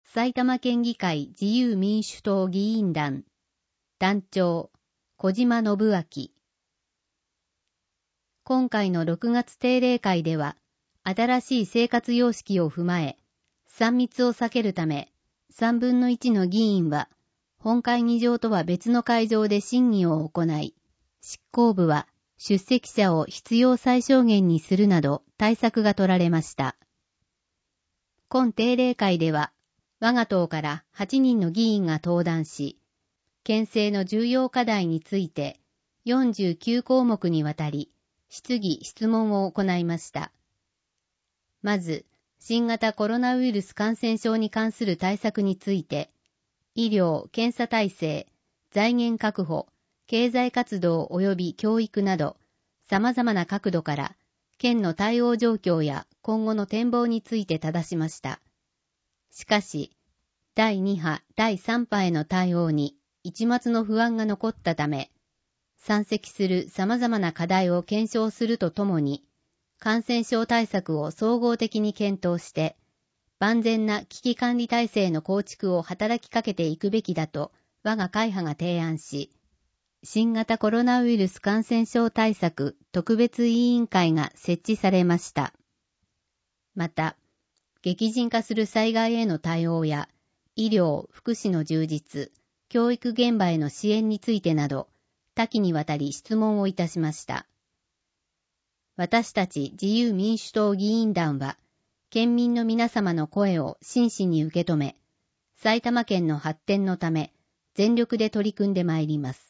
埼玉県議会自由民主党議員団団長小島信明。今回の6月定例会では、新しい生活様式を踏まえ、3密を避けるため、3分の1の議員は、本会議場とは別の会場で審議を行い、執行部は出席者を必要最小限にするなど対策が取られました。今定例会では、我が党から8人の議員が登壇し、憲政の重要課題について49項目にわたり質疑・質問を行いました。まず、新型コロナウイルス感染症に関する対策について、医療・検査体制、財源確保、経済活動及び教育など、様々な角度から県の対応状況や今後の展望について正しました。しかし、第2波、第3波への対応に一抹の不安が残ったため、山積する様々な課題を検証するとともに、感染症対策を総合的に検討して、万全な危機管理体制の構築を働きかけていくべきだと我が会派が提案し、新型コロナウイルス感染症対策特別委員会が設置されました。また、激甚化する災害への対応や、医療・福祉の充実、教育現場への支援についてなど、多岐にわたり質問をいたしました。私たち自由民主党議員団は、県民の皆様の声を真摯に受け止め、埼玉県の発展のため、全力で取り組んでまいります。